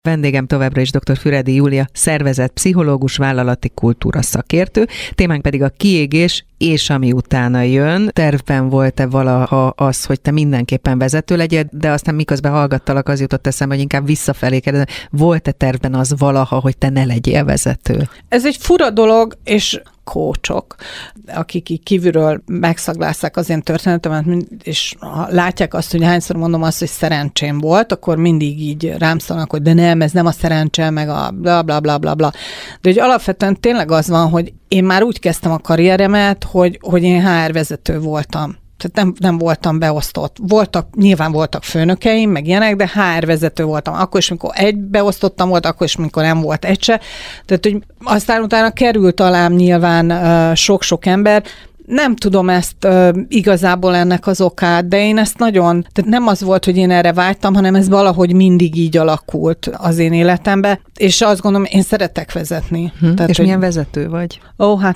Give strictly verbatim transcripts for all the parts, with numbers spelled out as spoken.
Vendégem továbbra is dr. Füredi Júlia, szervezetpszichológus, vállalati kultúra szakértő, témánk pedig a kiégés és ami utána jön. Tervben volt-e valaha az, hogy te mindenképpen vezető legyél, de aztán miközben hallgattalak, az jutott eszembe, hogy inkább visszafelé kérdezem, volt-e tervben az valaha, hogy te ne legyél vezető? Ez egy fura dolog, és kócsok, akik így kívülről megszaglásszák az én történetemet, és ha látják azt, hogy hányszor mondom azt, hogy szerencsém volt, akkor mindig így rám szólnak, hogy de nem, ez nem a szerencse, meg a bla bla bla bla bla. De hogy alapvetően tényleg az van, hogy én már úgy kezdtem a karrieremet, hogy, hogy én há er vezető voltam. Tehát nem, nem voltam beosztott. Voltak, nyilván voltak főnökeim, meg ilyenek, de há er vezető voltam. Akkor is, mikor egy beosztottam volt, akkor is, mikor nem volt egy se. Tehát, hogy aztán utána került alám nyilván uh, sok-sok ember. Nem tudom ezt uh, igazából ennek az okát, de én ezt nagyon, tehát nem az volt, hogy én erre vágytam, hanem ez valahogy mindig így alakult az én életemben, és azt gondolom, én szeretek vezetni. Hm. Tehát, és hogy... milyen vezető vagy? Ó, hát...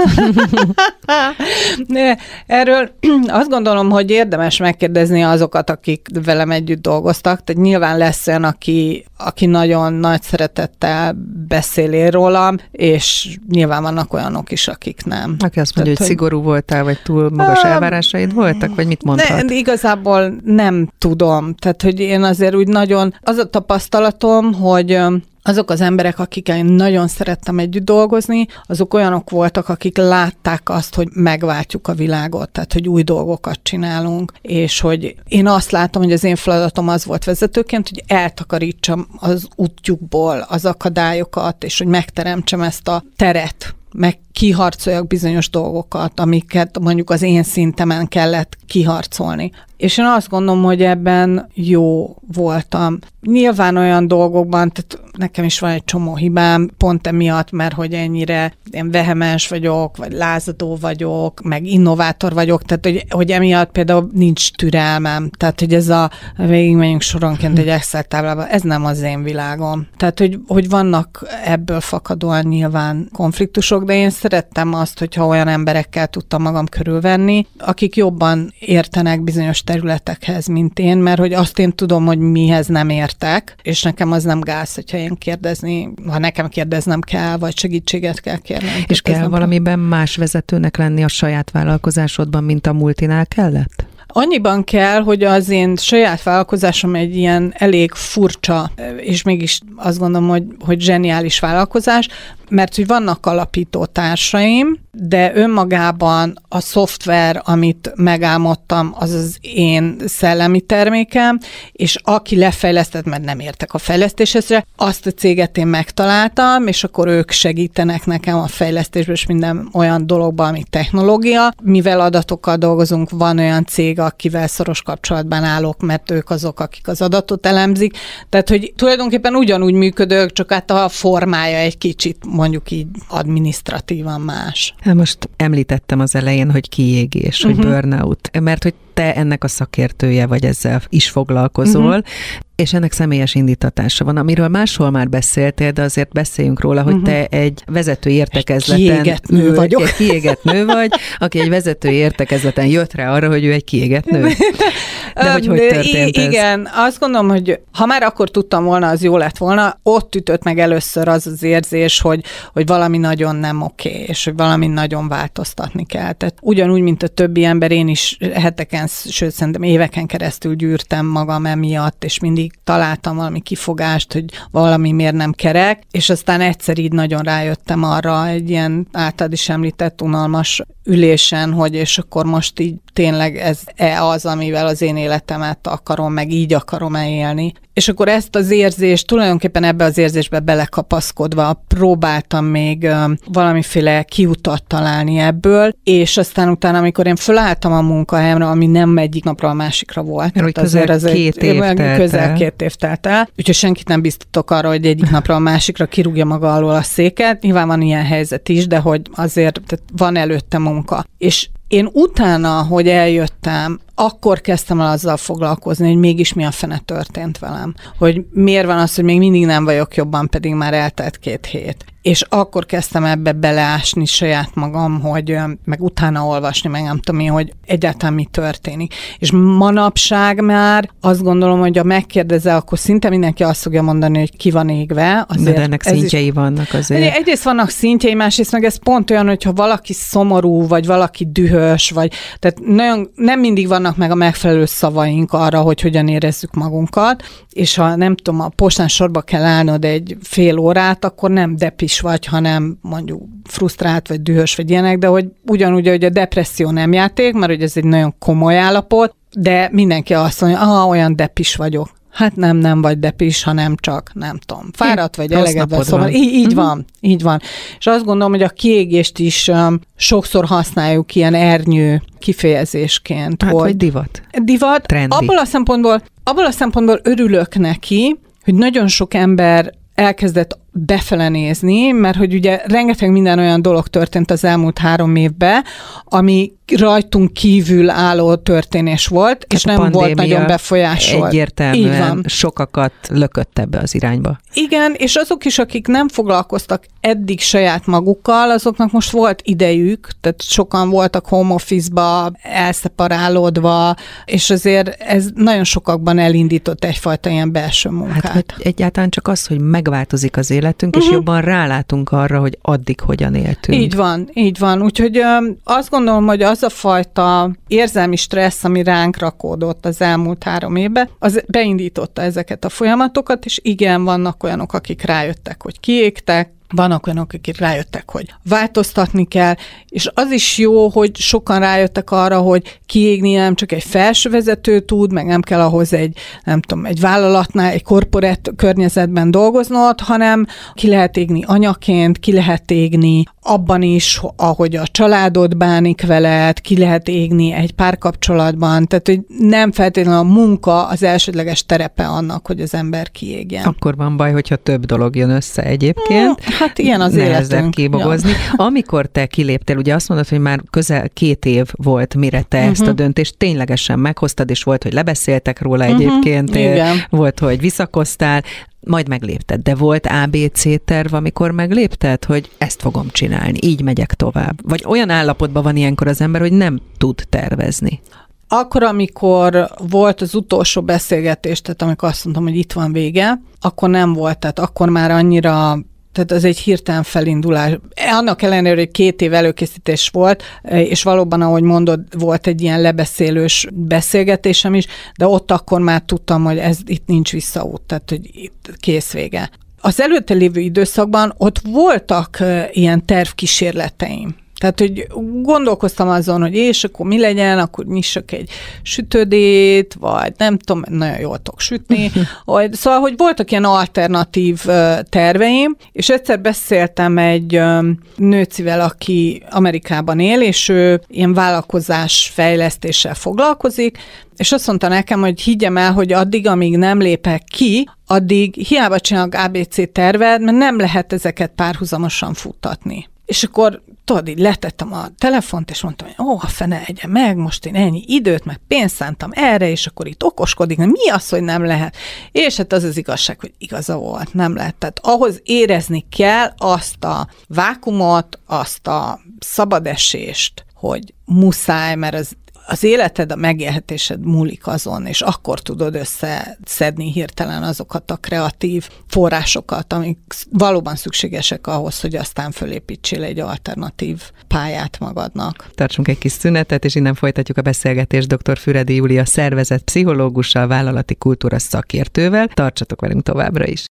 Erről azt gondolom, hogy érdemes megkérdezni azokat, akik velem együtt dolgoztak, tehát nyilván lesz olyan, aki, aki nagyon nagy szeretettel beszél rólam, és nyilván vannak olyanok is, akik nem. Aki azt mondja, tehát, hogy szigorú voltál, vagy túl magas elvárásaid voltak, vagy mit mondtad? Ne, igazából nem tudom. Tehát, hogy én azért úgy nagyon, az a tapasztalatom, hogy azok az emberek, akikkel én nagyon szerettem együtt dolgozni, azok olyanok voltak, akik látták azt, hogy megváltjuk a világot, tehát, hogy új dolgokat csinálunk, és hogy én azt látom, hogy az én feladatom az volt vezetőként, hogy eltakarítsam az útjukból az akadályokat, és hogy megteremtsem ezt a teret, meg kiharcoljak bizonyos dolgokat, amiket mondjuk az én szintemen kellett kiharcolni. És én azt gondolom, hogy ebben jó voltam. Nyilván olyan dolgokban, tehát nekem is van egy csomó hibám, pont emiatt, mert hogy ennyire én vehemens vagyok, vagy lázadó vagyok, meg innovátor vagyok, tehát hogy, hogy emiatt például nincs türelmem. Tehát, hogy ez a, végigmegyünk soronként egy Excel táblában, ez nem az én világom. Tehát, hogy, hogy vannak ebből fakadóan nyilván konfliktusok, de én szerettem azt, hogyha olyan emberekkel tudtam magam körülvenni, akik jobban értenek bizonyos területekhez, mint én, mert hogy azt én tudom, hogy mihez nem értek, és nekem az nem gáz, hogyha én kérdezni, ha nekem kérdeznem kell, vagy segítséget kell kérnem. És kell valamiben más vezetőnek lenni a saját vállalkozásodban, mint a multinál kellett? Annyiban kell, hogy az én saját vállalkozásom egy ilyen elég furcsa, és mégis azt gondolom, hogy, hogy zseniális vállalkozás, mert hogy vannak alapító társaim, de önmagában a szoftver, amit megálmodtam, az az én szellemi termékem, és aki lefejlesztett, mert nem értek a fejlesztéshez, azt a céget én megtaláltam, és akkor ők segítenek nekem a fejlesztésben, és minden olyan dologban, ami technológia. Mivel adatokkal dolgozunk, van olyan cég, akivel szoros kapcsolatban állok, mert ők azok, akik az adatot elemzik. Tehát, hogy tulajdonképpen ugyanúgy működök, csak hát a formája egy kicsit mondjuk így adminisztratívan más. Hát most említettem az elején, hogy kiégés, uh-huh. hogy burnout, mert hogy te ennek a szakértője vagy, ezzel is foglalkozol, uh-huh. és ennek személyes indítatása van, amiről máshol már beszéltél, de azért beszéljünk róla, hogy uh-huh. te egy vezetői értekezleten... Egy kiégett nő vagyok. Egy kiégett nő vagy, aki egy vezetői értekezleten jött rá arra, hogy ő egy kiégett nő. De hogy hogy történt ez? Igen, azt gondolom, hogy ha már akkor tudtam volna, az jó lett volna. Ott ütött meg először az az érzés, hogy, hogy valami nagyon nem oké, és hogy valami nagyon változtatni kell. Tehát ugyanúgy, mint a többi ember, én is heteken, sőt, szerintem éveken keresztül gyűrtem magam emiatt, és mindig találtam valami kifogást, hogy valami miért nem kerek, és aztán egyszer így nagyon rájöttem arra egy ilyen általad is említett unalmas ülésen, hogy és akkor most így tényleg ez-e az, amivel az én életemet akarom, meg így akarom elélni. És akkor ezt az érzést, tulajdonképpen ebbe az érzésbe belekapaszkodva próbáltam még uh, valamiféle kiutat találni ebből, és aztán utána, amikor én fölálltam a munkahelyemre, ami nem egyik napra a másikra volt. Mert közel az két év telt el. Közel két év telt el. Úgyhogy senkit nem biztatok arra, hogy egyik napra a másikra kirúgja maga alól a széket. Nyilván van ilyen helyzet is, de hogy azért tehát van előtte munka. És én utána, hogy eljöttem, akkor kezdtem el azzal foglalkozni, hogy mégis mi a fene történt velem. Hogy miért van az, hogy még mindig nem vagyok jobban, pedig már eltelt két hét. és akkor kezdtem ebbe beleásni saját magam, hogy meg utána olvasni, meg nem tudom én, hogy egyáltalán mi történik. És manapság már azt gondolom, hogy ha megkérdezel, akkor szinte mindenki azt fogja mondani, hogy ki van égve. Azért de ennek szintjei is vannak azért. Egyrészt vannak szintjei, másrészt meg ez pont olyan, hogyha valaki szomorú, vagy valaki dühös, vagy tehát nagyon, nem mindig vannak meg a megfelelő szavaink arra, hogy hogyan érezzük magunkat, és ha nem tudom, a postán sorba kell állnod egy fél órát, akkor nem depis vagy, hanem mondjuk frusztrált, vagy dühös, vagy ilyenek, de hogy ugyanúgy, hogy a depresszió nem játék, mert hogy ez egy nagyon komoly állapot, de mindenki azt mondja, ah, olyan depis vagyok. Hát nem, nem vagy depis, hanem csak, nem tudom, fáradt vagy elegedve. Szóval így, így uh-huh. van, így van. És azt gondolom, hogy a kiégést is um, sokszor használjuk ilyen ernyő kifejezésként. Hát, hogy vagy divat. Divat. Trendi. Abból a szempontból, abból a szempontból örülök neki, hogy nagyon sok ember elkezdett befele nézni, mert hogy ugye rengeteg minden olyan dolog történt az elmúlt három évben, ami rajtunk kívül álló történés volt, hát és nem volt nagyon befolyásolt. Egyértelműen sokakat lökött ebbe az irányba. Igen, és azok is, akik nem foglalkoztak eddig saját magukkal, azoknak most volt idejük, tehát sokan voltak home office-ba, elszeparálódva, és azért ez nagyon sokakban elindított egyfajta ilyen belső munkát. Hát egyáltalán csak az, hogy megváltozik az életünk, uh-huh. és jobban rálátunk arra, hogy addig hogyan éltünk. Így van, így van. Úgyhogy ö, azt gondolom, hogy az a fajta érzelmi stressz, ami ránk rakódott az elmúlt három évben, az beindította ezeket a folyamatokat, és igen, vannak olyanok, akik rájöttek, hogy kiégtek, vannak olyanok, akik rájöttek, hogy változtatni kell, és az is jó, hogy sokan rájöttek arra, hogy kiégni nem csak egy felsővezető tud, meg nem kell ahhoz egy, nem tudom, egy vállalatnál, egy korporát környezetben dolgoznod, hanem ki lehet égni anyaként, ki lehet égni abban is, ahogy a családod bánik veled, ki lehet égni egy párkapcsolatban, tehát hogy nem feltétlenül a munka az elsődleges terepe annak, hogy az ember kiégjen. Akkor van baj, hogyha több dolog jön össze egyébként. Hát ilyen az életünk. Kibogozni. Ja. Amikor te kiléptél, ugye azt mondod, hogy már közel két év volt, mire te uh-huh. ezt a döntést ténylegesen meghoztad, és volt, hogy lebeszéltek róla uh-huh. egyébként, Igen. volt, hogy visszakoztál, majd meglépted. De volt á bé cé terv, amikor meglépted, hogy ezt fogom csinálni, így megyek tovább? Vagy olyan állapotban van ilyenkor az ember, hogy nem tud tervezni? Akkor, amikor volt az utolsó beszélgetés, tehát amikor azt mondtam, hogy itt van vége, akkor nem volt, tehát akkor már annyira, tehát az egy hirtelen felindulás. Annak ellenére, hogy két év előkészítés volt, és valóban, ahogy mondod, volt egy ilyen lebeszélős beszélgetésem is, de ott akkor már tudtam, hogy ez itt nincs visszaút, tehát hogy itt kész vége. Az előtte lévő időszakban ott voltak uh, ilyen tervkísérleteim. Tehát, hogy gondolkoztam azon, hogy és akkor mi legyen, akkor nyissak egy sütődét, vagy nem tudom, nagyon jól tudok sütni. Vagy, szóval, hogy voltak ilyen alternatív terveim, és egyszer beszéltem egy nőcivel, aki Amerikában él, és ő ilyen vállalkozás fejlesztéssel foglalkozik, és azt mondta nekem, hogy higgyem el, hogy addig, amíg nem lépek ki, addig hiába csinálok á bé cé tervet, mert nem lehet ezeket párhuzamosan futtatni. És akkor tudod, így letettem a telefont, és mondtam, hogy ó, a fene egye meg, most én ennyi időt, meg pénzt szántam erre, és akkor itt okoskodik, mi az, hogy nem lehet? És hát az az igazság, hogy igaza volt, nem lehet. Tehát ahhoz érezni kell azt a vákumot, azt a szabadesést, hogy muszáj, mert az az életed, a megélhetésed múlik azon, és akkor tudod összeszedni hirtelen azokat a kreatív forrásokat, amik valóban szükségesek ahhoz, hogy aztán fölépítsél egy alternatív pályát magadnak. Tartsunk egy kis szünetet, és innen folytatjuk a beszélgetést dr. Füredi Júlia szervezett pszichológussal, vállalati kultúra szakértővel. Tartsatok velünk továbbra is.